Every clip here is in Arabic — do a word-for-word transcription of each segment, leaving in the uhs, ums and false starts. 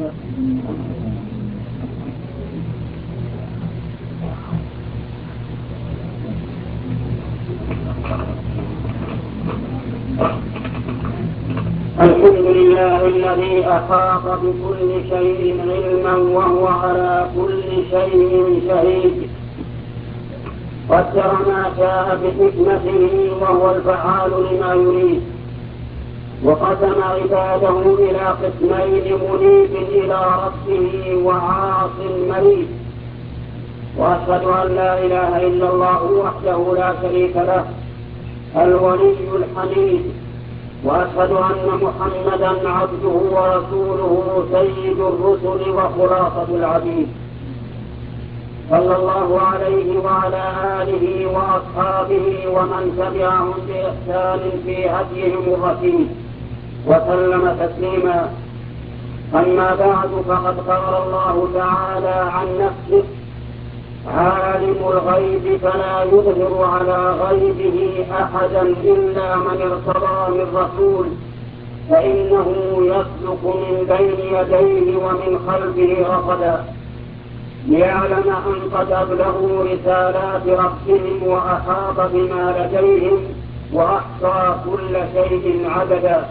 الحمد لله الذي أحاط بكل شيء علما وهو على كل شيء شهيد، قدر ما شاء بحكمته وهو الفعال لما يريد، وقسم عباده إلى قسمين: منيب إلى ربه وعاص مريد. وأشهد أن لا إله إلا الله وحده لا شريك له الولي الحميد، وأشهد أن محمدا عبده ورسوله سيد الرسل وخلاصة العبيد، صلى الله عليه وعلى آله وأصحابه ومن تبعهم بإحسان في هديهم الرشيد وسلم تسليما. أما بعد، فقد قال الله تعالى عن نفسه: عالم الغيب فلا يظهر على غيبه أحدا إلا من ارتضى من رسول، فإنه يسلك من بين يديه ومن خلفه رصدا، ليعلم أن قد أبلغوا رسالات ربهم وأحاط بما لديهم وأحصى كل شيء عددا.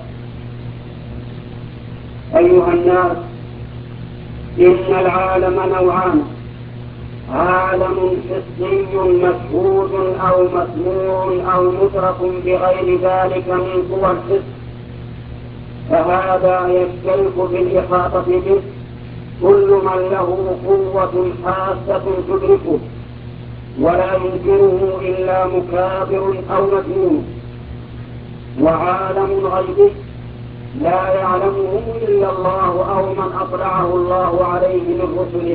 أيها الناس، إن العالم نوعان: عالم حسي مشهود أو مسموع أو مدرك بغير ذلك من قوى الحس، فهذا يشترك في الإحاطة به كل من له قوة حاسة تدركه، ولا يمكنه إلا مكابر أو مجنون. وعالم الغيب لا يعلمه إلا الله أو من أطلعه الله عليه من رسله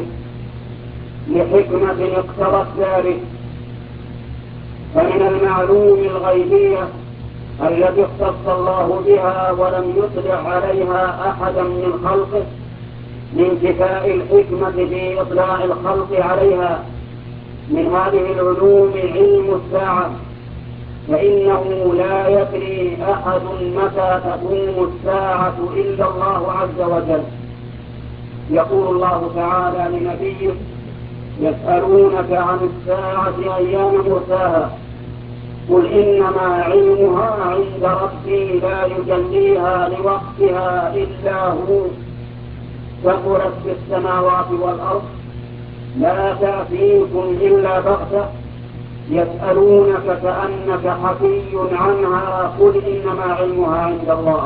لحكمة اقتضت ذلك. فمن المعلوم الغيبية التي اختص الله بها ولم يطلع عليها أحدا من خلقه لانتفاء الحكمة في إطلاع الخلق عليها، من هذه العلوم علم الساعة، فإنه لا يدري أحد متى تقوم الساعة إلا الله عز وجل. يقول الله تعالى لنبيه: يسألونك عن الساعة أيان مرساها، قل إنما علمها عند ربي لا يجليها لوقتها إلا هو، ثقلت في السماوات والأرض لا تأتيكم إلا بغتة، يسألونك كأنك حفي عنها، قل إنما علمها عند الله.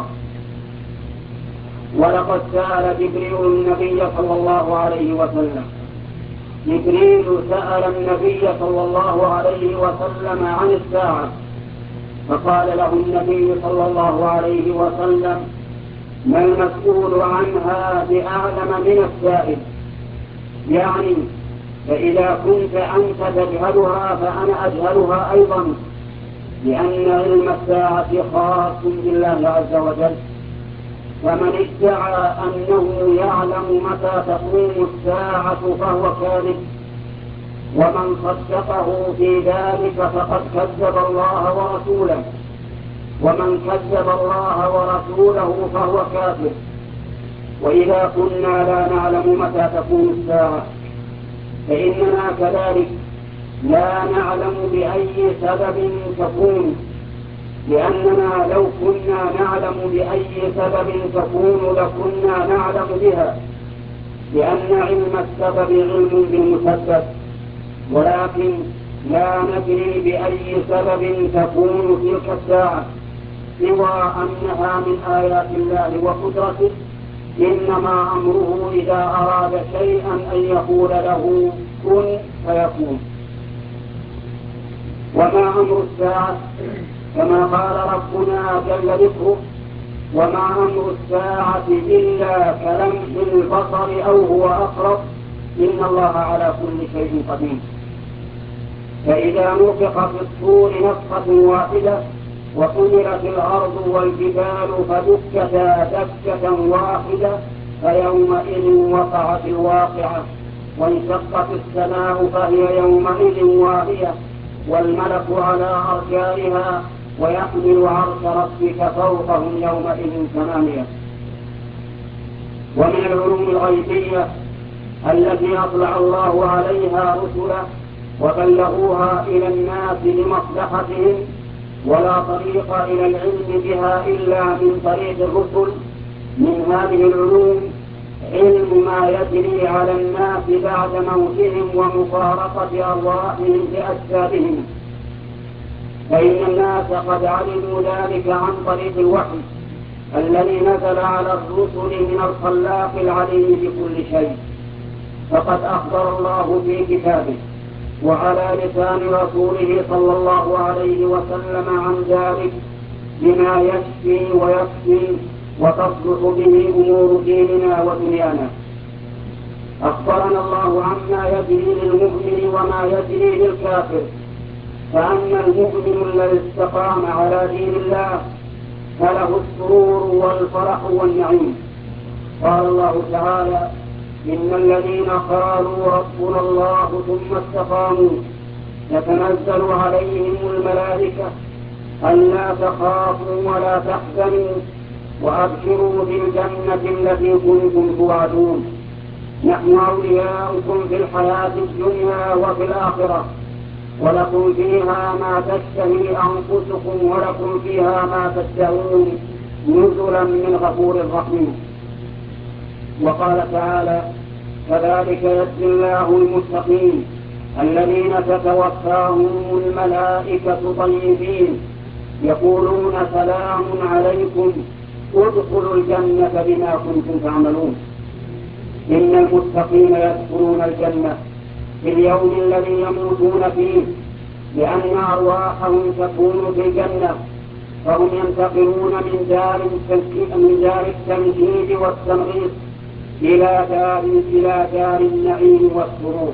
ولقد سأل جبريل النبي صلى الله عليه وسلم جبريل سأل النبي صلى الله عليه وسلم عن الساعة، فقال له النبي صلى الله عليه وسلم: ما المسؤول عنها بأعلم من السائل؟ يعني فإذا كنت أنت تجهلها فأنا أجهلها أيضا، لأن علم الساعة خاص بالله عز وجل. فمن ادعى أنه يعلم متى تقوم الساعة فهو كاذب، ومن صدقه في ذلك فقد كذب الله ورسوله، ومن كذب الله ورسوله فهو كافر. وإذا كنا لا نعلم متى تقوم الساعة فإننا كذلك لا نعلم بأي سبب تكون، لأننا لو كنا نعلم بأي سبب تكون لكنا نعلم بها، لأن علم السبب علم بالمسبب، ولكن لا ندري بأي سبب تكون تلك الساعة، سوى أنها من آيات الله وقدرته، إنما أمره إذا أراد شيئا أن يقول له كن فيكون. وما أمر الساعة كما قال ربنا جل ذكره: وما أمر الساعة إلا كلمح البصر أو هو أقرب إن الله على كل شيء قدير. فإذا نفخ في الصور نفخة واحدة وحملت الأرض والجبال فدكتا دكة واحدة فيومئذ وقعت الواقعة، وانشقت السماء فهي يومئذ واهية، والملك على أرجائها، ويحمل عرش ربك فوقهم يومئذ ثمانية. ومن العلوم الغيبية التي أطلع الله عليها رسله وبلغوها إلى الناس لمصلحتهم، ولا طريق إلى العلم بها إلا من طريق الرسل. من هذه العلوم علم ما يجري على الناس بعد موتهم ومفارقة أرواحهم لأجسادهم، فإن الناس قد علموا ذلك عن طريق الوحي الذي نزل على الرسل من الخلاق العليم بكل شيء. فقد أخبر الله في كتابه وعلى لسان رسوله صلى الله عليه وسلم عن ذلك بما يشفي ويكفي وتصلح به أمور ديننا ودنيانا. أخبرنا الله عما يجري للمؤمن وما يجري للكافر، فأما المؤمن الذي استقام على دين الله فله السرور والفرح والنعيم. قال الله تعالى: إن الذين قالوا ربنا الله ثم استقاموا تتنزل عليهم الملائكة ألا تخافوا ولا تحزنوا وأبشروا بالجنة التي كنتم توعدون، نحن أولياؤكم في الحياة الدنيا وفي الآخرة، ولكم فيها ما تشتهي أنفسكم ولكم فيها ما تشتهون، نزلا من غفور رحيم. وقال تعالى: كذلك يجزي الله المتقين الذين تتوفاهم الملائكة طيبين يقولون سلام عليكم ادخلوا الجنة بما كنتم تعملون. إن المتقين يدخلون الجنة في اليوم الذي يموتون فيه، لأن أرواحهم تكون في الجنة، فهم ينتقلون من دار من دار التمهيد والتمغيث إلى دار إلى دار النعيم والسرور.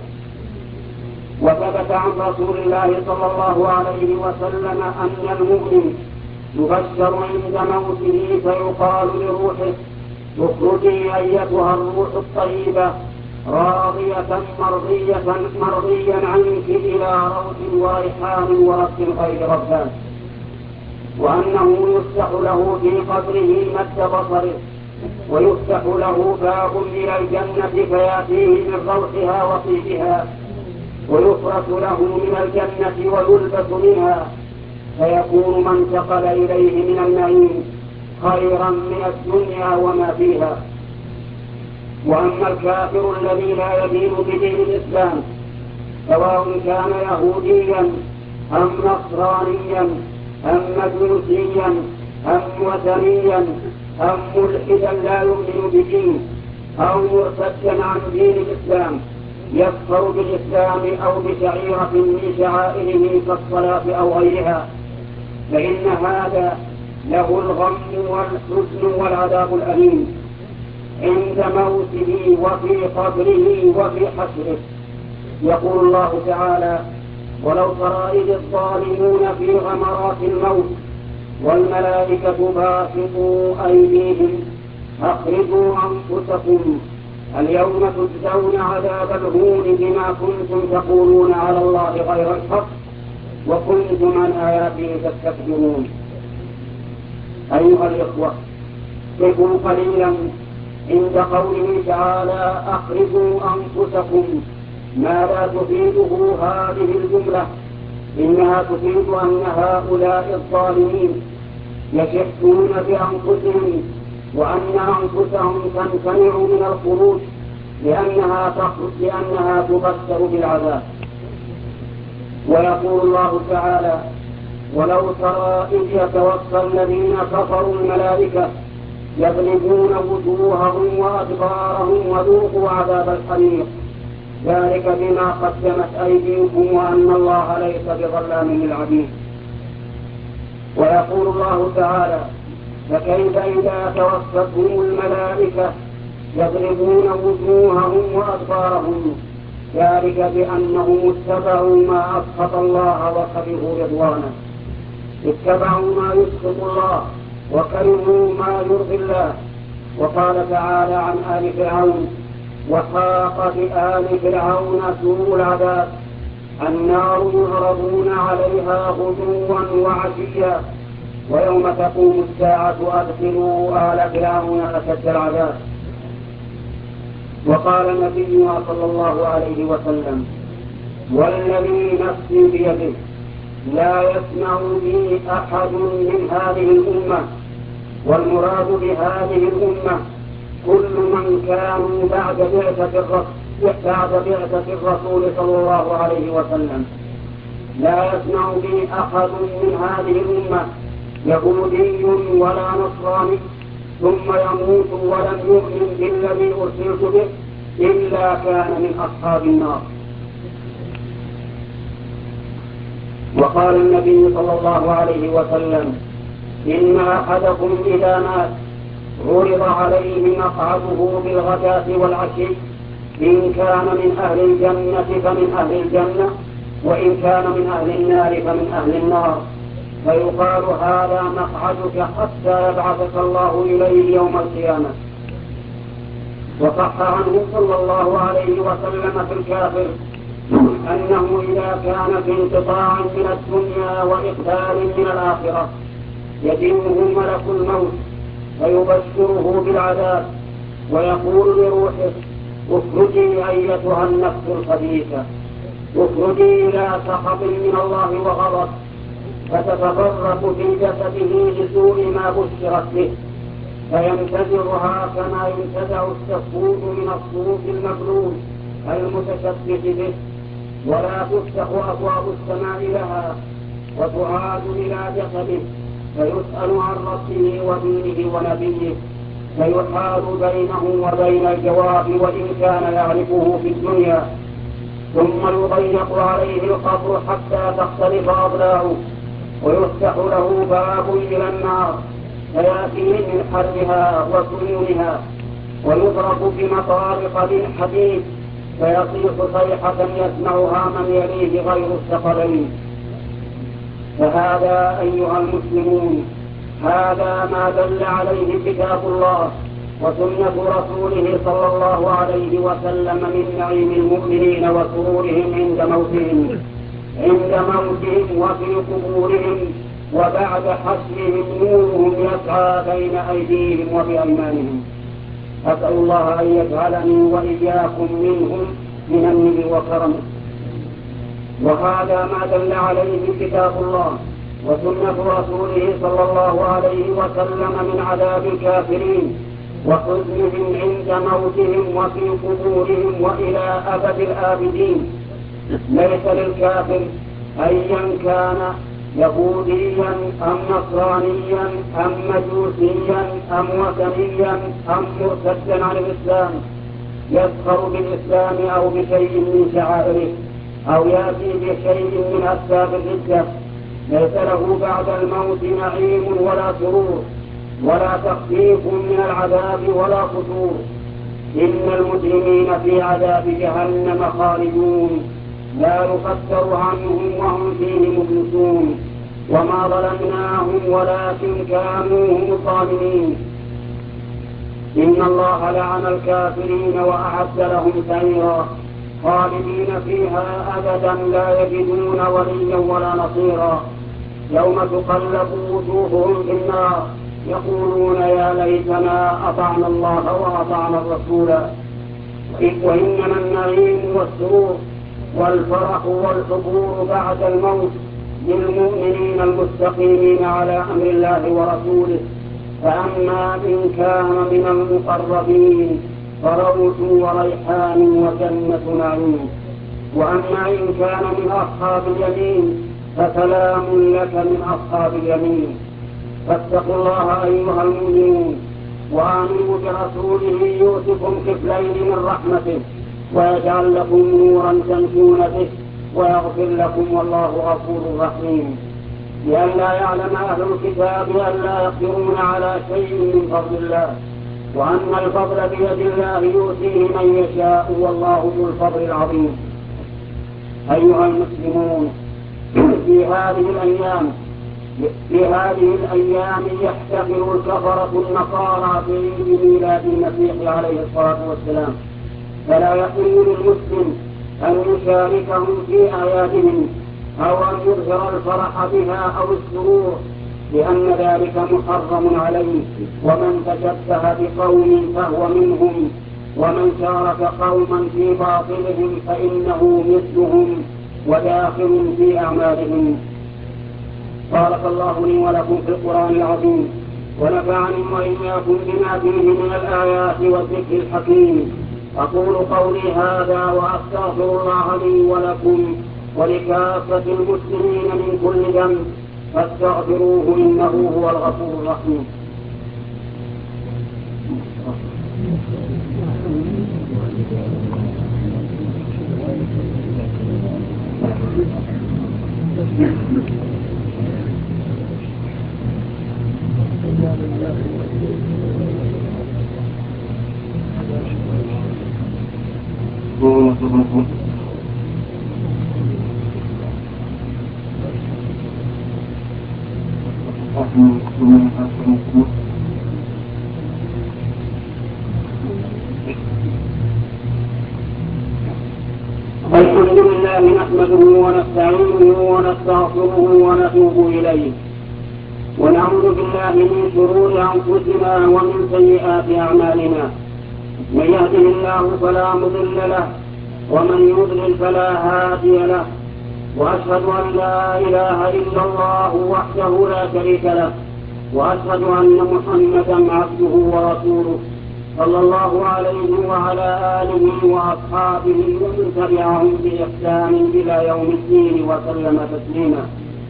وثبت عن رسول الله صلى الله عليه وسلم أن المؤمن يبشر عند موته فيقال لروحه: اخرجي أيتها الروح الطيبة راضية مرضية مرضيا عنك إلى روح وريحان ورب غير ربان. وأنه يفتح له في قبره مد بصره، ويفتح له باب إلى الجنة فيأتيه من روحها وطيبها، ويفرش له من الجنة ويلبس منها، فيكون ما انتقل إليه من النعيم خيرا من الدنيا وما فيها. وأما الكافر الذي لا يدين بدين الإسلام، سواء كان يهوديا أم نصرانيا أم مجوسيا أم وثنيا أم ملحدا لا يؤمن بدين أو مرتدا عن دين الإسلام يكفر بالإسلام أو بشعيرة من شعائره كالصلاة أو غيرها، فإن هذا له الغم والحزن والعذاب الأليم عند موته وفي قبره وفي حشره. يقول الله تعالى: ولو ترى إذ الظالمون في غمرات الموت والملائكة باسطوا أيديهم أخرجوا أنفسكم اليوم تجزون عذاب الهون بما كنتم تقولون على الله غير الحق وكنتم عن آياته تستكبرون. أيها الإخوة، كفوا قليلا عند قوله تعالى: أخرجوا أنفسكم، ما لا تفيده هذه الجملة، إنها تفيد أن هؤلاء الظالمين يشحون بأنفسهم، وأن أنفسهم تمتنع من الخروج لأنها تخرج لأنها تبشر بالعذاب. ويقول الله تعالى: ولو ترى إذ يتوفى الذين كفروا الملائكة يضربون وجوههم وأدبارهم وذوقوا عذاب الحريق ذلك بما قدمت أيديكم وأن الله ليس بظلام للعبيد. ويقول الله تعالى: فكيف إذا توفتهم الملائكة يضربون وجوههم وأدبارهم ذلك بأنهم اتبعوا ما أسخط الله وكرهوا رضوانه. اتبعوا ما يسخط الله وكرهوا ما يرضي الله. وقال تعالى عن آل فرعون: وحاق بآل فرعون سوء العذاب النار يعرضون عليها غدوا وعشيا ويوم تقوم الساعة أدخلوا آل فرعون أشد العذاب. وقال نبينا صلى الله عليه وسلم: والذي نفسي بيده لا يسمع بي أحد من هذه الأمة، والمراد بهذه الأمة كل من كانوا بعد بعثة الرسول بعد بعثة الرسول صلى الله عليه وسلم. لا يسمع بي أحد من هذه الأمة يهودي ولا نصراني ثم يموت ولم يؤمن بالذي أرسلت به إلا كان من أصحاب النار. وقال النبي صلى الله عليه وسلم: إن أحدكم إذا مات عرض عليه مقعده بالغداة والعشي، إن كان من أهل الجنة فمن أهل الجنة، وإن كان من أهل النار فمن أهل النار، فيقال: هذا مقعدك حتى يبعثك الله إليه يوم القيامة. وصح عنه صلى الله عليه وسلم في الكافر أنه إذا كان في انقطاع من الدنيا وإقبال من الآخرة يجيئه ملك الموت فيبشره بالعذاب ويقول لروحه: اخرجي أيتها النفس الخبيثة، اخرجي إلى سخط من الله وغضب، فتتفرق في جسده لسوء ما بشرت به، فينتزعها كما ينتزع السفود من الصوف المبلول المتشبث به، ولا تفتح أبواب السماء لها، وتعاد إلى جسده فيسأل عن ربه ودينه ونبيه، فيحال بينه وبين الجواب وإن كان يعرفه في الدنيا، ثم يضيق عليه القبر حتى تختلف أضلاعه، ويفتح له باب إلى النار فيأتيه من حرها وسيولها، ويضرب بمطارق بالحديد فيصيح صيحة يسمعها من يليه غير الثقلين. فهذا أيها المسلمون هذا ما دل عليه كتاب الله وسنة رسوله صلى الله عليه وسلم من نعيم المؤمنين وسرورهم عند موتهم عند موتهم وفي قبورهم وبعد حشرهم نورهم يسعى بين أيديهم وبأيمانهم. أسأل الله أن يجعلني وإياكم منهم من النبي وكرمه. وهذا ما دل عليه كتاب الله وسنة رسوله صلى الله عليه وسلم من عذاب الكافرين وحزنهم عند موتهم وفي قبورهم وإلى أبد الآبدين. ليس للكافر أيا كان يهوديا أم نصرانيا أم مجوسيا أم وثنيا أم مرتدا عن الإسلام يسخر بالإسلام أو بشيء من شعائره أو يأتي بشيء من أسباب الردة، ليس له بعد الموت نعيم ولا سرور ولا تخفيف من العذاب ولا فتور. إن المجرمين في عذاب جهنم خالدون لا يفتر عنهم وهم فيه مبلسون. وما ظلمناهم ولكن كانوا هم الظالمين. إن الله لعن الكافرين وأعد لهم سعيرا خالدين فيها أبدا لا يجدون وليا ولا نصيرا. يوم تقلب وجوههم في النار يقولون يا ليتنا أطعنا الله وأطعنا الرسول. وإنما النعيم والسرور والفرح والحبور بعد الموت للمؤمنين المستقيمين على أمر الله ورسوله. فأما إن كان من المقربين فروح وريحان وجنة نعيم، وأما إن كان من أصحاب اليمين فسلام لك من أصحاب اليمين. فاتقوا الله أيها المؤمنون وآمنوا برسوله يؤتكم كفلين من رحمته ويجعل لكم نورا تمشون به ويغفر لكم والله غفور رحيم. لئلا يعلم أهل الكتاب ألا يقدرون على شيء من فضل الله وأن الفضل بيد الله يؤتيه من يشاء والله ذو الفضل العظيم. أيها المسلمون في هذه الأيام في هذه الأيام يحتفل الكفرة النصارى بعيد ميلاد المسيح عليه الصلاة والسلام، فلا يحل للمسلم أن يشاركهم في أعيادهم أو أن يظهر الفرح بها أو السرور، لأن ذلك محرم عليه، ومن تشبه بقوم فهو منهم، ومن شارك قوما في باطلهم فإنه مثلهم وداخل في أعمالهم. بارك الله لي ولكم في القرآن العظيم، ونفعني وإياكم بما فيه من الآيات والذكر الحكيم. أقول قولي هذا وأستغفر الله لي ولكم ولكافة المسلمين من كل ذنب فاستغفروه إنه هو الغفور الرحيم. الحمد لله نحمده ونستعينه ونستغفره ونتوب إليه، ونعوذ بالله من شرور أنفسنا ومن سيئات أعمالنا. من يهده الله فلا مضل له ومن يضلل فلا هادي له، وأشهد أن لا إله إلا الله وحده لا شريك له، وأشهد أن محمدا عبده ورسوله صلى الله عليه وعلى آله وأصحابه ومن تبعهم بإحسان إلى يوم الدين وسلم تسليما.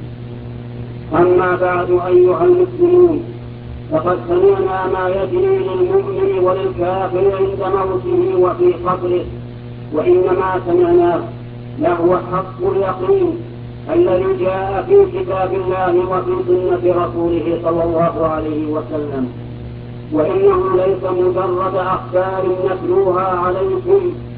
أما بعد أيها المسلمون، فقد سمعنا ما يجري للمؤمن وللكافر عند موته وفي قبره، وإنما سمعناه لهو حق اليقين الذي جاء في كتاب الله وفي سنة رسوله صلى الله عليه وسلم، وإنه ليس مجرد أخبار نتلوها عليكم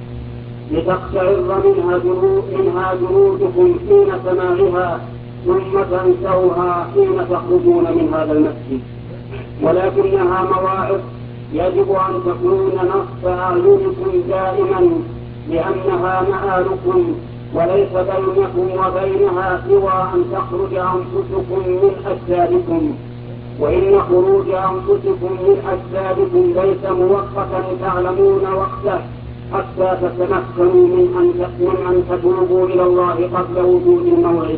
لتقشعر منها منها جلودكم حين سماعها ثم تنسوها حين تخرجون من هذا المسجد، ولكنها مواعظ يجب أن تكون نصب أعينكم دائما، لأنها مآلكم وليس بينكم وبينها سوى أن تخرج أنفسكم من أجسادكم، وإن خروج أنفسكم من أجسادكم ليس مؤقتا تعلمون وقته حتى تتمكنوا من أن من أن تتوبوا إلى الله قبل وجود الموعد،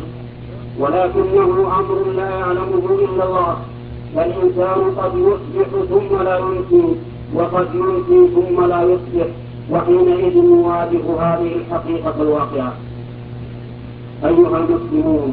ولكنه أمر لا يعلمه إلا الله. فالإنسان قد يصبح ثم لا يمسي، وقد يمسي ثم لا يصبح، وحينئذ نواجه هذه الحقيقة الواقعة. أيها المسلمون،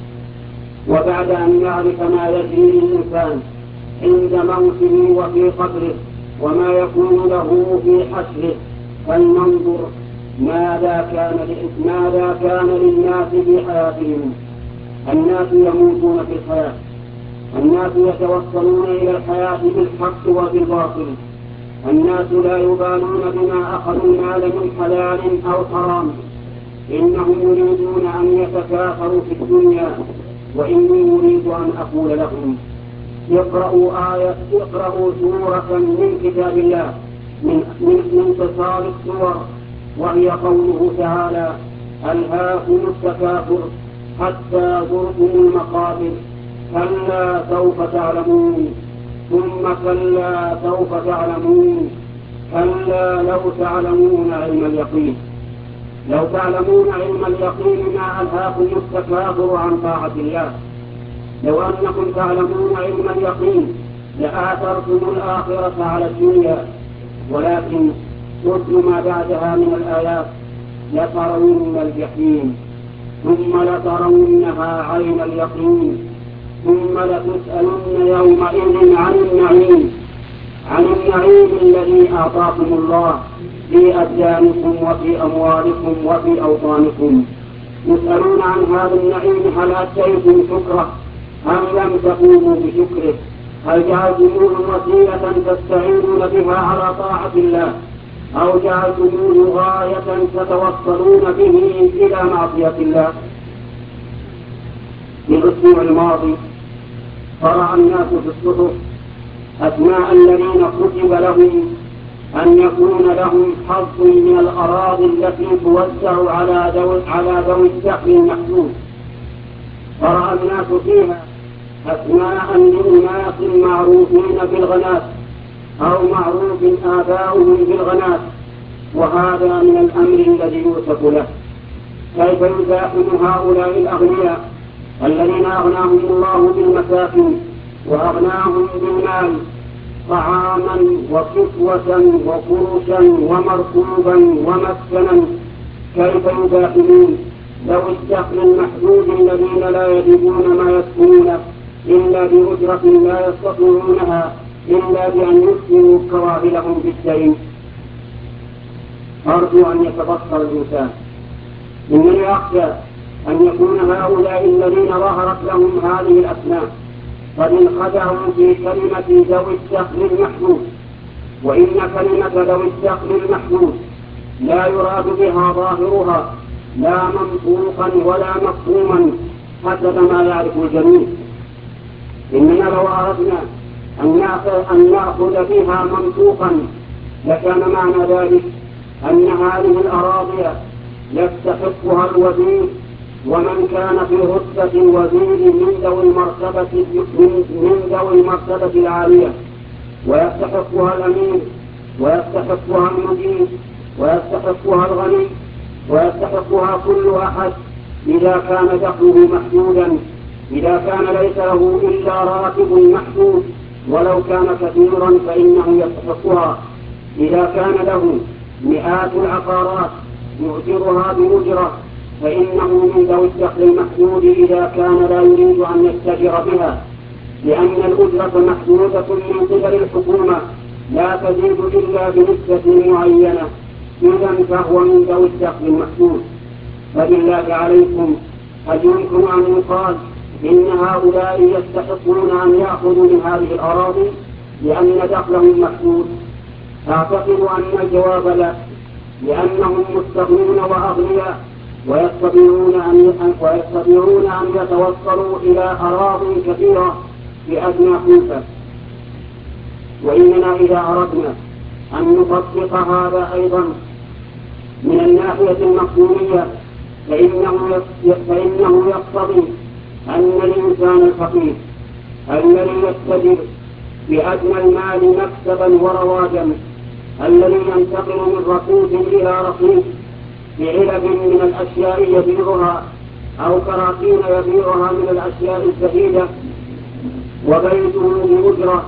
وبعد أن نعرف ما يجري للإنسان عند موته وفي قبره وما يكون له في حشره، فلننظر ماذا كان ماذا كان للناس في حياتهم. الناس يموتون في الحياة، الناس يتوصلون إلى الحياة بالحق وبالباطل، الناس لا يبالون بما أخذوا المال من حلال أو حرام، إنهم يريدون أن يتكاثروا في الدنيا. وإني أريد أن أقول لهم اقرأوا آية اقرأوا سورة من كتاب الله من من قصار السور، وهي قوله تعالى: ألهاكم التكاثر حتى زرتم المقابر، كلا سوف تعلمون ثم كلا سوف تعلمون كلا لو تعلمون علم اليقين لو تعلمون علم اليقين ما ألهاكم التكاثر عن طاعة الله. لو أنكم تعلمون علم اليقين لآثرتم الآخرة على الدنيا، ولكن مثل ما بعدها من الآيات: لترون الجحيم ثم لترونها عين اليقين ثم لتسألن يومئذ عن النعيم عن النعيم الذي أعطاكم الله في أبدانكم وفي أموالكم وفي أوطانكم. يسألون عن هذا النعيم: هل أتيتم شكره أم لم تقوموا بشكره؟ هل جعلتموه وسيلة تستعينون بها على طاعة الله، أو جعلتموه غاية تتوصلون به إلى معصية الله؟ في الأسبوع الماضي قرأ الناس في الصحف أسماء الذين كتب لهم أن يكون لهم حظ من الأراضي التي توزع على ذوي على ذوي الدخل المحدود. قرأ الناس فيها أسماء لأناس معروفين بالغناء أو معروف آباؤهم بالغنات، وهذا من الأمر الذي يوصف له. كيف يزاحم هؤلاء الأغنياء الذين أغناهم الله بالمساكن وأغناهم بالمال طعاما وكسوة وفرشا ومركوبا ومسكنا؟ كيف يزاحمون ذوي الدخل المحدود الذين لا يجدون ما يسكنون إلا بأجرة لا يستطيعونها إلا بأن يسكنوا كراهلهم بالدين؟ أرجو أن يتبصر الإنسان. إنني أخشى أن يكون هؤلاء الذين ظهرت لهم هذه الأسماء قد انخدعوا في كلمة ذوي الدخل المحدود، وإن كلمة ذوي الدخل المحدود لا يراد بها ظاهرها لا منطوقا ولا مفهوما حسب ما يعرف الجميع. إننا لو أردنا أن نأخذ بها منطوقا لكان معنى ذلك أن هذه الأراضي يستحقها الوزير، ومن كان في رتبة الوزير من ذوي المرتبة من ذوي المرتبة العالية، ويستحقها الأمير ويستحقها المدير ويستحقها الغني ويستحقها كل أحد إذا كان دخله محدودا، إذا كان ليس له إلا راتب محدود ولو كان كثيرا فإنه يستحقها، إذا كان له مئات العقارات يؤجرها بأجرة فإنه من ذوي الدخل المحدود إذا كان لا يريد أن يتجر بها، لأن الأجرة محدودة من قبل الحكومة لا تزيد إلا بنسبة معينة، إذا فهو من ذوي الدخل المحدود. فبالله عليكم هل يمكن أن يقال إن هؤلاء يستحقون أن يأخذوا من هذه الأراضي لأن دخلهم محدود؟ أعتقد أن الجواب لا، لأنهم مستغنون وأغنياء ويستطيعون أن ويستطيعون أن يتوصلوا إلى أراضي كثيرة بأدنى كلفة. وإننا إذا أردنا أن نطبق هذا أيضا من الناحية المفهومية فإنه فإنه يقتضي أن الإنسان الفقير الذي يستجر بأدنى المال مكسبا ورواجا، الذي ينتقل من رقيق إلى رقيق بعلب من الأشياء يبيعها أو كراكين يبيعها من الأشياء الزهيدة، وبيته بأجرة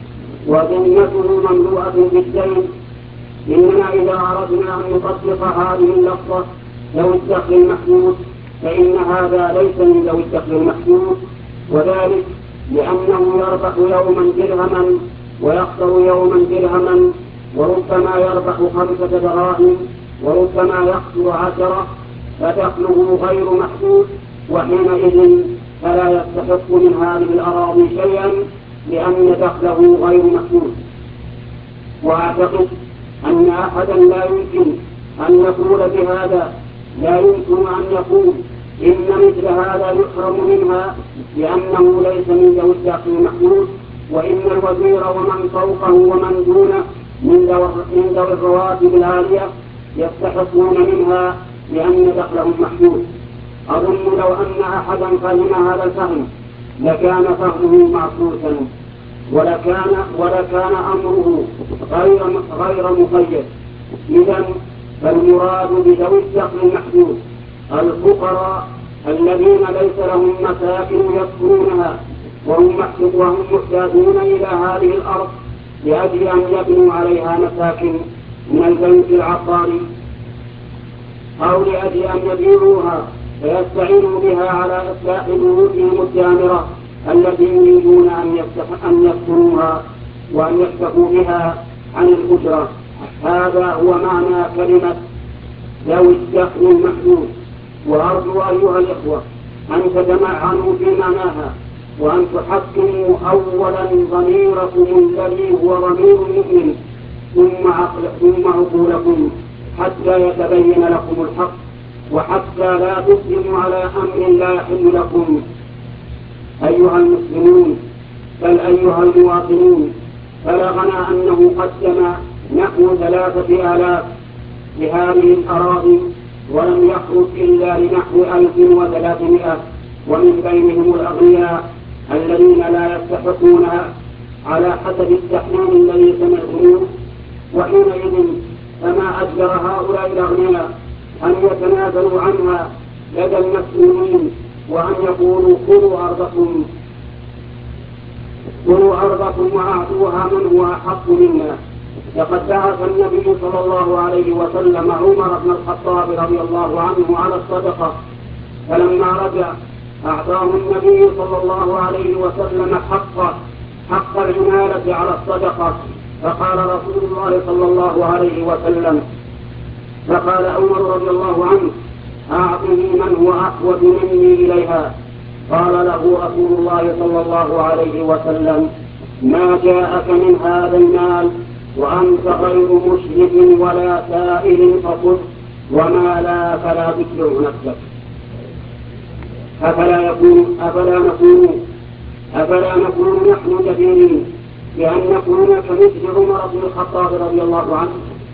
وذمته مملوءة بالدين. إننا إذا أردنا أن نطبق هذه اللفظة ذوي الدخل المحدود فإن هذا ليس من ذوي الدخل المحدود، وذلك لأنه يربح يوما درهما ويخسر يوما درهما، وربما يربح خمسة دراهم وربما يخسر عشرة، فدخله غير محدود، وحينئذ فلا يستحق من هذه الأراضي شيئا لأن دخله غير محدود. وأعتقد أن أحدا لا يمكن أن يقول بهذا، لا يمكن أن يقول إن مثل هذا يحرم منها لأنه ليس من ذوي الدخل المحدود، وإن الوزير ومن فوقه ومن دونه من ذوي الرواتب العالية يستحقون منها لأن دخلهم محدود. أظن لو أن أحدا فهم هذا الفهم لكان فهمه معكوسا، ولكان ولكان أمره غير غير مقيد. إذن فالمراد بذوي الدخل المحدود الفقراء الذين ليس لهم مساكن يسكنونها وهم محتاجون إلى هذه الأرض لأجل أن يبنوا عليها مساكن من البنك العقاري، أو لأجل أن يبيعوها فيستعينوا بها على إصلاح بيوتهم الجامرة التي يريدون أن يسكنوها وأن يكتفوا بها عن الأجرة. هذا هو معنى كلمة ذوي الدخل المحدود. وأرجو أيها الإخوة أن تتمعنوا في معناها، وأن تحكموا أولا ضميركم الذي هو ضمير المؤمن ثم عقل ثم عقولكم حتى يتبين لكم الحق، وحتى لا تسلموا على أمر لا يحل لكم. أيها المسلمون بل أيها المواطنون، بلغنا أنه قدم نحو ثلاثة آلاف لهذه الأراضي ولم يخرج إلا لنحو ألف وثلاثمائة، ومن بينهم الأغنياء الذين لا يستحقونها على حسب التحليل الذي سمعت وحينئذ فما أجبر هؤلاء الأغنياء أن يتنازلوا عنها لدى المسؤولين وأن يقولوا خذوا أرضكم خذوا أرضكم وأعطوها من هو أحق منا. لقد بعث النبي صلى الله عليه وسلم عمر بن الخطاب رضي الله عنه على الصدقة، فلما رجع أعطاه النبي صلى الله عليه وسلم حق حق العمالة على الصدقة، فقال رسول الله صلى الله عليه وسلم فقال عمر رضي الله عنه أعطه من هو أحوج مني إليها. قال له رسول الله صلى الله عليه وسلم ما جاءك من هذا المال وأنت غير مشرك ولا سائل فخذ، وما لا فلا تتبع نفسك. أفلا يكون أفلا نكون أفلا نكون نحن كثيرين بأن نكون كمثل عمر بن الخطاب رضي الله عنه.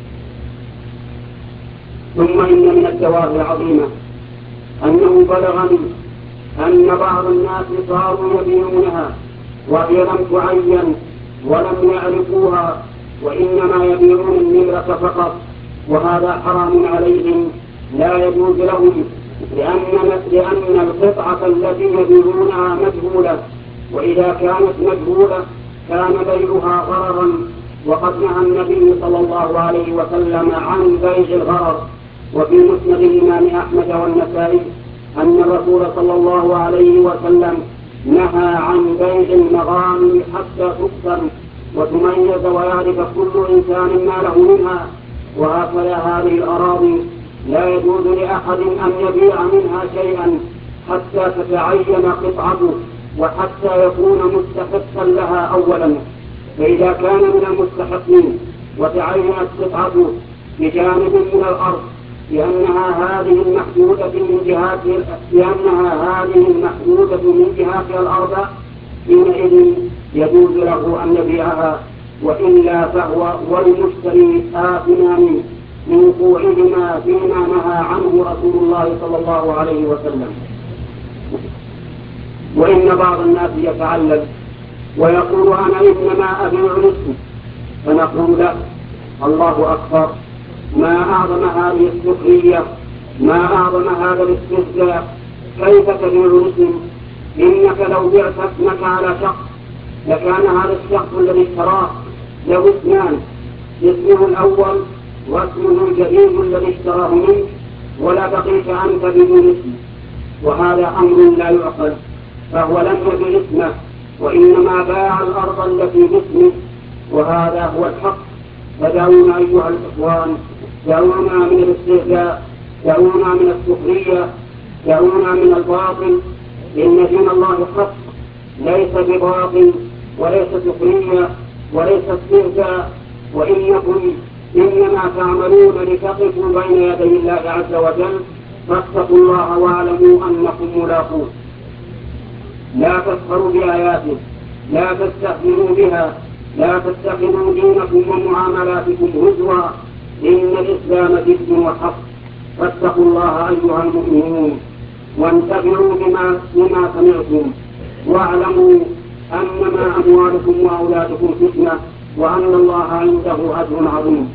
ثم إن من الجواب العظيمة أنه بلغني أن بعض الناس صاروا يبيعونها وهي لم تعين ولم يعرفوها، وإنما يبيعون النمرة فقط، وهذا حرام عليهم لا يجوز لهم، لأن لأن القطعة التي يبيعونها مجهولة، وإذا كانت مجهولة كان بيعها غررا، وقد نهى النبي صلى الله عليه وسلم عن بيع الغرر. وفي مسند الإمام أحمد والنسائي أن الرسول صلى الله عليه وسلم نهى عن بيع المغانم حتى تقسم وتميز ويعرف كل إنسان ما له منها. وهكذا هذه الأراضي لا يجوز لأحد أن يبيع منها شيئا حتى تتعين قطعته وحتى يكون مستحقا لها أولا. فإذا كان من المستحقين وتعينت قطعته بجانب من الأرض لأنها هذه المحدودة من جهات لأنها هذه المحدودة من جهات الأرض حينئذ يجوز له أن يبيعها، وإلا فهو والمشتري آثمان من وقوعهما فيما نهى عنه رسول الله صلى الله عليه وسلم. وإن بعض الناس يتعلم ويقول أنا إنما أبيع الاسم، فنقول له الله أكبر، ما أعظم هذه السخرية، ما أعظم هذا الاستهزاء، كيف تبيع الاسم؟ إنك لو بعت اسمك على شخص لكان هذا الشخص الذي اشتراه له اسمان، اسمه الأول واسمه الجديد الذي اشتراه منه، ولا بقيت أنت بدون اسم، وهذا أمر لا يعقل. فهو لم يبيع اسمه وإنما باع الأرض التي باسمه، وهذا هو الحق. فدعونا أيها الإخوان، دعونا من الاستهزاء، دعونا من السخرية، دعونا من الباطل. إن دين الله حق ليس بباطل وليس سخرية وليس استهزاء، وإنكم إنما تعملون لتقفوا بين يدي الله عز وجل، فاتقوا الله واعلموا أنكم ملاقوه. لا تسخروا بآياته، لا تستهزئوا بها، لا تتخذوا دينكم ومعاملاتكم هزوا، إن الإسلام جد وحق. فاتقوا الله أيها المؤمنون وانتبهوا بما, بما سمعتم، واعلموا أنما أموالكم وأولادكم فتنة وأن الله عنده أجر عظيم.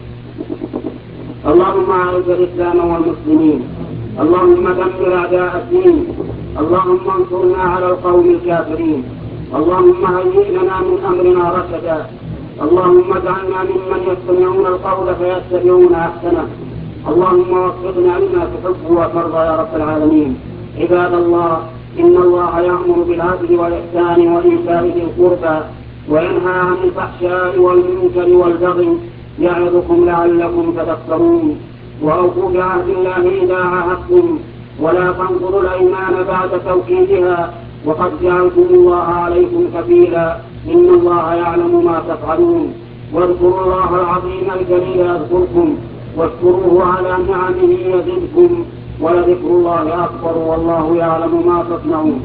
اللهم أعز الإسلام والمسلمين، اللهم دمر أعداء الدين، اللهم انصرنا على القوم الكافرين، اللهم هيئ لنا من أمرنا رشدا، اللهم اجعلنا ممن يستمعون القول فيتبعون أحسنه، اللهم وفقنا لما تحب وترضى يا رب العالمين. عباد الله، إن الله يأمر بالعدل والإحسان وإيتاء ذي القربى وينهى عن الفحشاء والمنكر والبغي يعظكم لعلكم تذكرون. وأوفوا بعهد الله إذا عاهدتم، ولا تنقضوا الأيمان بعد توكيدها، وقد جعلتم الله عليكم كفيلا، إن الله يعلم ما تفعلون. واذكروا الله العظيم الجليل يذكركم، واشكروه على نعمه يزدكم، ولذكر الله أكبر والله يعلم ما تصنعون.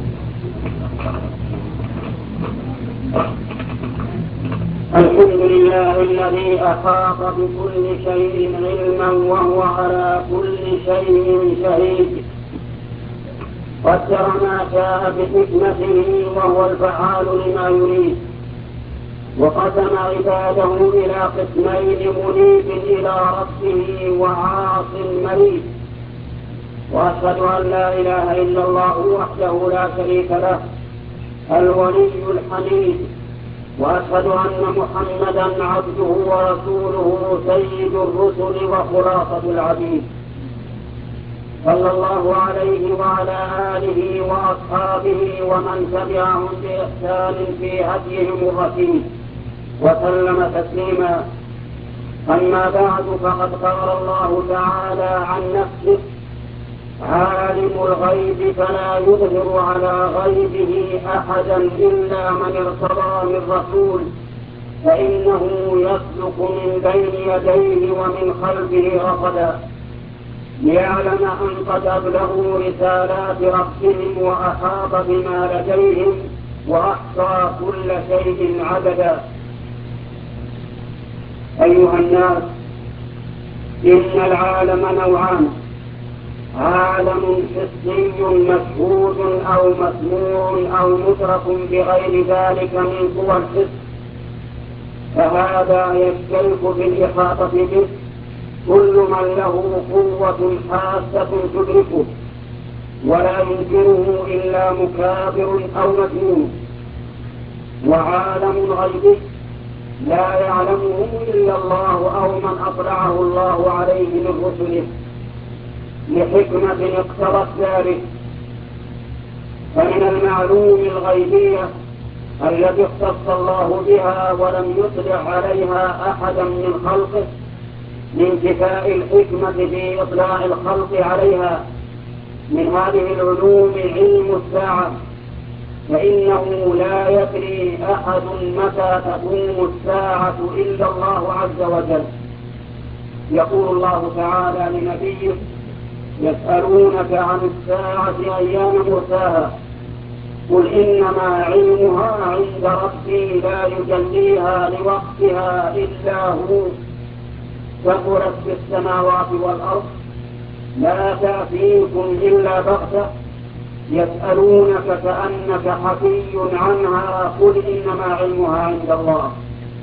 الحمد لله الله الذي أحاط بكل شيء علما وهو على كل شيء شهيد قدر ما شاء بحكمته وهو الفعال لما يريد وقسم عباده إلى قسمين منيب إلى ربه وعاص مريد وأشهد أن لا إله إلا الله وحده لا شريك له الولي الحميد وأشهد أن محمدا عبده ورسوله سيد الرسل وخلاصة العبيد صلى الله عليه وعلى آله وأصحابه ومن تبعهم بإحسان في هديهم الرشيد وسلم تسليما. أما بعد فقد قال الله تعالى عن نفسه عالم الغيب فلا يظهر على غيبه أحدا إلا من ارتضى من رسول فإنه يسلك من بين يديه ومن خلفه رصدا ليعلم أن قد أبلغوا رسالات ربهم وأحاط بما لديهم وأحصى كل شيء عددا. أيها الناس، إن العالم نوعان: عالم حسي مشهود أو مسموع أو مدرك بغير ذلك من قوى الحس، فهذا يشترك في الإحاطة به كل من له قوة حاسة تدركه ولا يمكنه إلا مكابر أو مجنون. وعالم غيبي لا يعلمه إلا الله أو من أطلعه الله عليه من رسله لحكمة اقتضت ذلك. فمن المعلوم الغيبية التي اختص الله بها ولم يطلع عليها أحدا من خلقه لانتفاء الحكمة في إطلاع الخلق عليها، من هذه العلوم علم الساعة، فإنه لا يدري أحد متى تقوم الساعة إلا الله عز وجل. يقول الله تعالى لنبيه: يسألونك عن الساعة أيان مرساها قل إنما علمها عند ربي لا يجليها لوقتها إلا هو ثقلت في السماوات والأرض لا تأتيكم إلا بغتة يسألونك كأنك حفي عنها قل إنما علمها عند الله.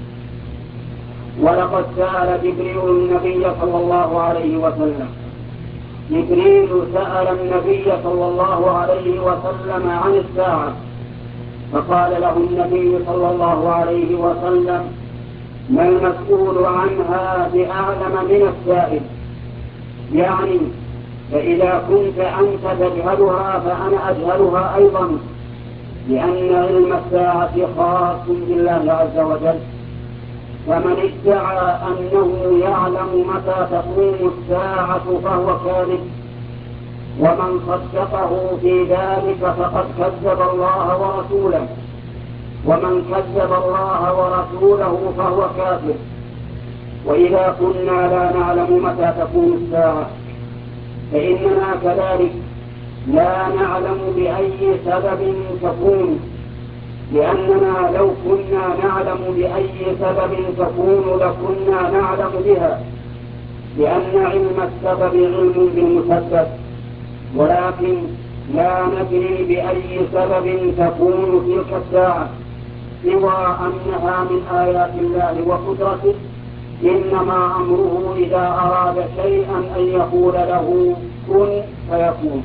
ولقد سأل جبريل النبي صلى الله عليه وسلم جبريل سأل النبي صلى الله عليه وسلم عن الساعة فقال له النبي صلى الله عليه وسلم: ما المسؤول عنها بأعلم من السائل، يعني فإذا كنت أنت تجهلها فأنا أجهلها أيضا، لأن علم الساعة خاص بالله عز وجل. فمن ادعى أنه يعلم متى تقوم الساعة فهو كاذب، ومن صدقه في ذلك فقد كذب الله ورسوله، ومن كذب الله ورسوله فهو كافر. وإذا كنا لا نعلم متى تقوم الساعة فإننا كذلك لا نعلم بأي سبب تكون، لأننا لو كنا نعلم بأي سبب تكون لكنا نعلم بها، لأن علم السبب علم بالمسبب، ولكن لا ندري بأي سبب تكون تلك الساعة سوى أنها من آيات الله وقدرته، إنما أمره إذا أراد شيئا أن يقول له كن فيكون.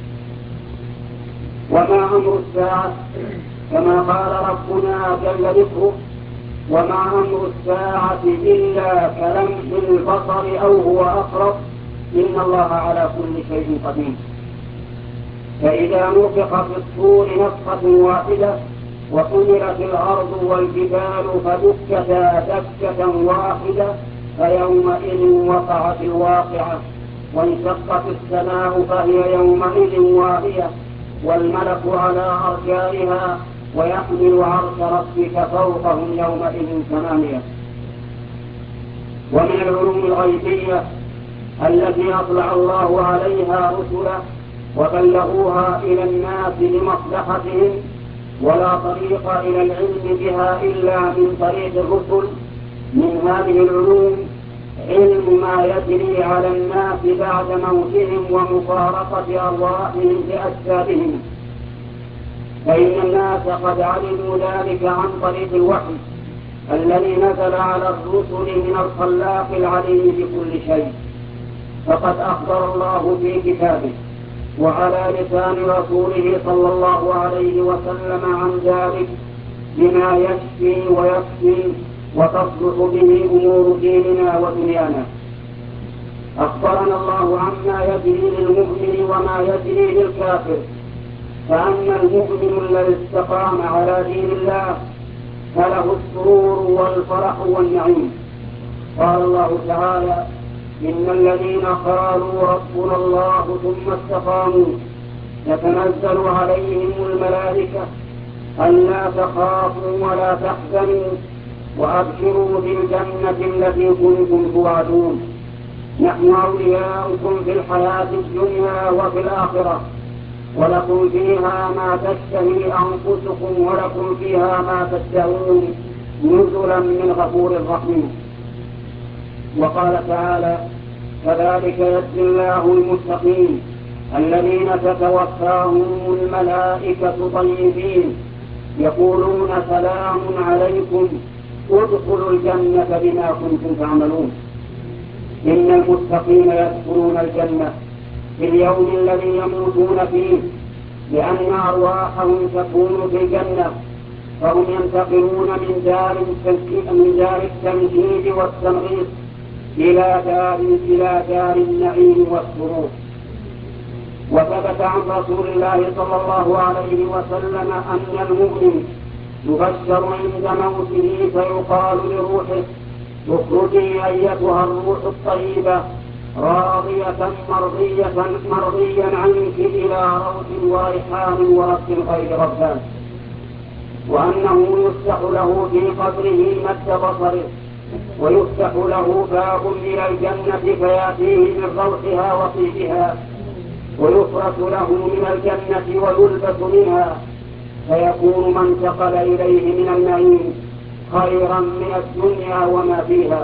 وما أمر الساعة كما قال ربنا جل ذكره: وما أمر الساعة إلا كلمح البصر أو هو أقرب إن الله على كل شيء قدير. فإذا نفخ في الصور نفخة واحدة وحملت الأرض والجبال فدكتا دكة واحدة فيومئذ وقعت الواقعة، وانشقت السماء فهي يومئذ واهية، والملك على أرجائها ويحمل عرش ربك فوقهم يومئذ ثمانية. ومن العلوم الغيبية التي أطلع الله عليها رسله وبلغوها إلى الناس لمصلحتهم، ولا طريق إلى العلم بها إلا من طريق الرسل، من هذه العلوم علم ما يجري على الناس بعد موتهم ومفارقة أرواحهم لأجسادهم، فإن الناس قد علموا ذلك عن طريق الوحي الذي نزل على الرسل من الخلاق العليم بكل شيء. فقد أخبر الله في كتابه وعلى لسان رسوله صلى الله عليه وسلم عن ذلك بما يشفي ويكفي وتصلح به أمور ديننا ودنيانا. أخبرنا الله عما يجري للمؤمن وما يجري للكافر، فأما المؤمن الذي استقام على دين الله فله السرور والفرح والنعيم. قال الله تعالى: إن الذين قالوا ربنا الله ثم استقاموا تتنزل عليهم الملائكة ألا تخافوا ولا تحزنوا وأبشروا بالجنة التي كنتم توعدون، نحن أولياؤكم في الحياة الدنيا وفي الآخرة، ولكم فيها ما تشتهي أنفسكم ولكم فيها ما تشتهون، نزلا من غفور رحيم. وقال تعالى: كذلك يجزي الله المتقين الذين تتوفاهم الملائكة طيبين يقولون سلام عليكم ادخلوا الجنة بما كنتم تعملون. إن المتقين يدخلون الجنة في اليوم الذي يموتون فيه، لأن أرواحهم تكون في الجنة، فهم ينتقلون من دار من دار التمجيد والتنغيص إلى دار إلى دار النعيم والسرور. وثبت عن رسول الله صلى الله عليه وسلم أن المؤمن يبشر عند موته فيقال لروحه: اخرجي أيتها الروح الطيبة راضية مرضية مرضيا عنك إلى روح وريحان ورب غير ربان. وأنه يفتح له في قبره مد بصره، ويفتح له باب إلى الجنة فيأتيه من روحها وطيبها، ويفرش له من الجنة ويلبس منها، فيكون ما انتقل إليه من النعيم خيرا من الدنيا وما فيها.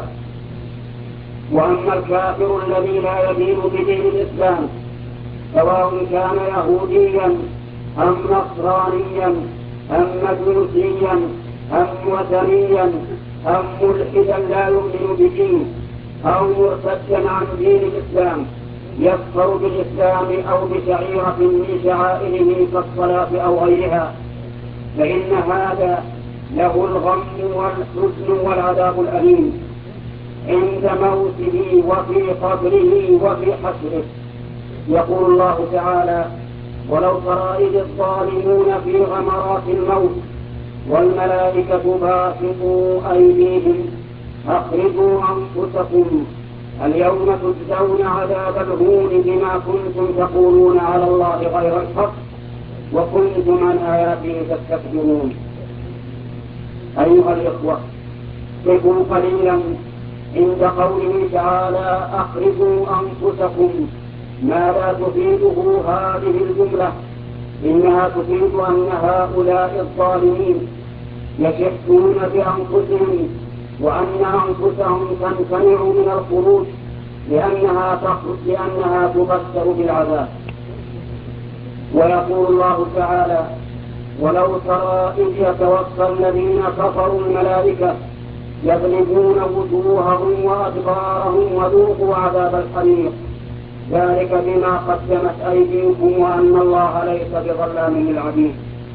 وأما الكافر الذي لا يدين بدين الإسلام سواء كان يهوديا أم نصرانيا أم مجوسيا أم وثنيا أم ملحدا لا يؤمن بدين أو مرتدا عن دين الإسلام يكفر بالإسلام أو بشعيرة من شعائره كالصلاة أو غيرها، فإن هذا له الغم والحزن والعذاب الأليم عند موته وفي قبره وفي حشره. يقول الله تعالى: ولو ترى إذ الظالمون في غمرات الموت والملائكة باسطوا أيديهم أخرجوا أنفسكم اليوم تجزون عذاب الهون بما كنتم تقولون على الله غير الحق وكنتم عن آياته تستكبرون. أيها الإخوة، كفوا قليلا عند قوله تعالى: أخرجوا أنفسكم، ما لا تفيده هذه الجملة، إنها تفيد أن هؤلاء الظالمين يشحون بأنفسهم، وأن أنفسهم تمتنع من الخروج لأنها تخرج لأنها تبشر بالعذاب. ويقول الله تعالى: ولو ترى إذ يتوفى الذين كفروا الملائكة يضربون وجوههم وأدبارهم وذوقوا عذاب الحريق ذلك بما قدمت أيديكم وأن الله ليس بظلام للعبيد.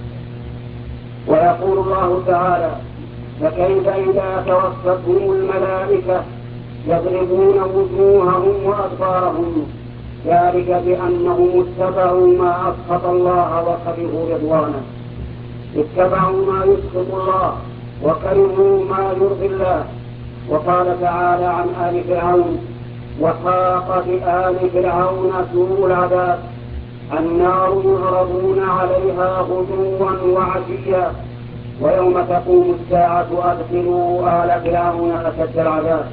ويقول الله تعالى: فكيف إذا توفتهم الملائكة يضربون وجوههم وأدبارهم ذلك بأنهم اتبعوا ما أسخط الله وكرهوا رضوانه. اتبعوا ما يسخط الله وكرهوا ما يرضي الله. وقال تعالى عن آل فرعون: وحاق بآل فرعون سوء العذاب النار يعرضون عليها غدوا وعشيا ويوم تقوم الساعة أدخلوا آل فرعون أشد العذاب.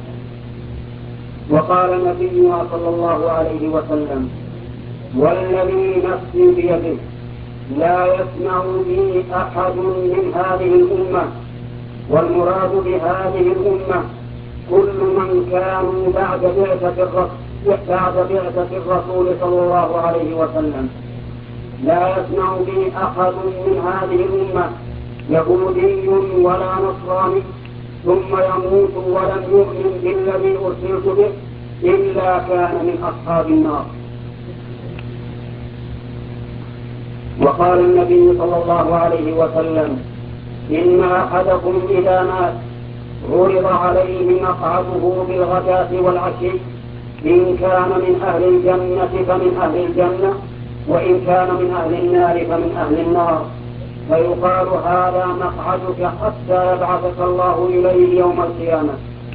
وقال نبينا صلى الله عليه وسلم: والذي نفسي بيده لا يسمع بي أحد من هذه الأمة والمراد بهذه الأمة كل من كانوا بعد بعثة الرسول بعد بعثة الرسول صلى الله عليه وسلم. لا يسمع بي أحد من هذه الأمة يهودي ولا نصراني ثم يموت ولم يؤمن بالذي أرسلت به إلا كان من أصحاب النار. وقال النبي صلى الله عليه وسلم: إن أحدكم إذا مات عرض عليه مقعده بالغداة والعشي، إن كان من أهل الجنة فمن أهل الجنة، وإن كان من أهل النار فمن أهل النار، فيقال هذا مقعدك حتى يبعثك الله إليه يوم القيامة.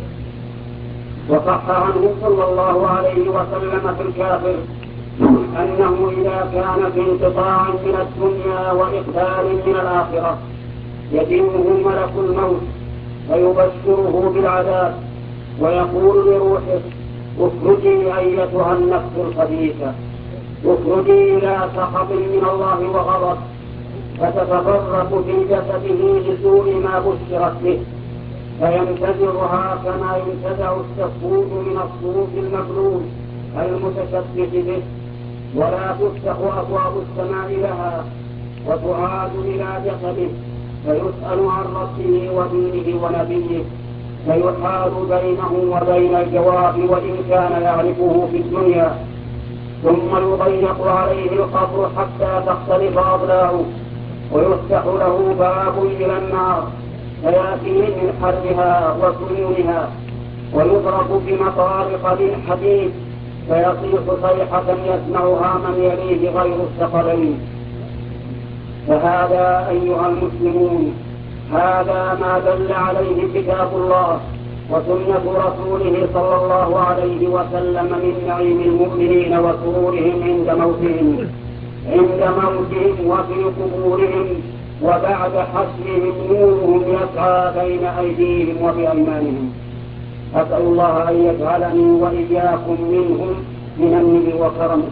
وصح عنه صلى الله عليه وسلم في الكافر أنه إذا كان في انقطاع من الدنيا وإقبال من الآخرة يجيءه ملك الموت فيبشره بالعذاب ويقول لروحه: اخرجي أيتها النفس الخبيثة، اخرجي إلى سخط من الله وغضب، فتتفرق في جسده لسوء ما بشرت به، فينتزعها كما ينتزع السفود من الصوف المبلول المتشبث به، ولا تفتح أبواب السماء لها، وتعاد إلى جسده فيسأل عن ربه ودينه ونبيه، فيحال بينه وبين الجواب وإن كان يعرفه في الدنيا، ثم يضيق عليه القبر حتى تختلف أضلاعه، ويفتح له باب إلى النار فيأتيه من حرها وسيولها، ويضرب بمطارق بالحديد فيصيح صيحة يسمعها من يليه غير الثقلين. فهذا أيها المسلمون هذا ما دل عليه كتاب الله وسنة رسوله صلى الله عليه وسلم من نعيم المؤمنين وسرورهم عند موتهم عند موتهم وفي قبورهم وبعد حشرهم نورهم يسعى بين أيديهم وبأيمانهم. أسأل الله أن يجعلني وإياكم منهم من أمنه وكرمه.